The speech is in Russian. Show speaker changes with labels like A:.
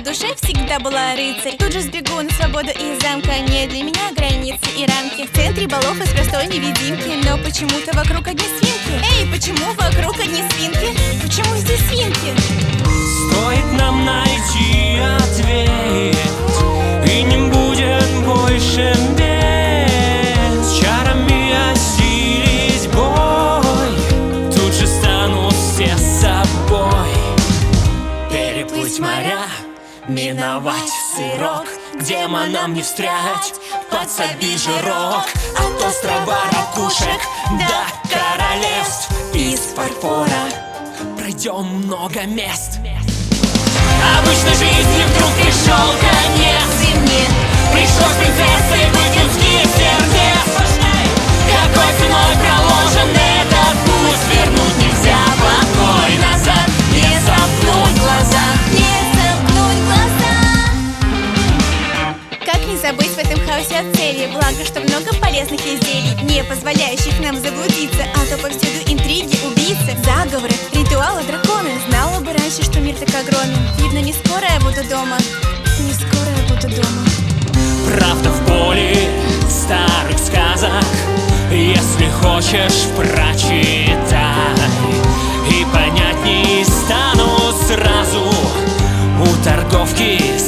A: душе всегда была рыцарь. Тут же сбегу на свободу из замка. Не для меня границы и рамки. В центре балов из простой невидимки. Но почему-то вокруг одни свинки. Эй, почему вокруг одни свинки? Почему здесь свинки?
B: Стоит нам найти ответ, и не будет больше бед. Чарами осилить бой, тут же станут все собой. Переплыть моря, миновать сырок, к демонам не встрять, подсоби жирок. От острова ракушек до королевств из фарфора пройдем много мест. Обычной жизни вдруг пришел конец,
A: И мне
B: пришлось принцессой быть людских сердец. Какой ценой проложен этот путь, вернуть нельзя покой назад, не сомкнуть глаза.
A: не сомкнуть глаза. Как не забыть в этом хаосе о цели? Благо, что много полезных изделий, не позволяющих нам заблудиться. А то повсюду интриги, убийцы, заговоры, ритуалы, драконы. Знала бы раньше, что мир так огромен. Видно, не скоро я буду дома. Не скоро я буду дома.
B: Правда в поле старых сказок, если хочешь, прочитай, и понятней станут сразу у торговки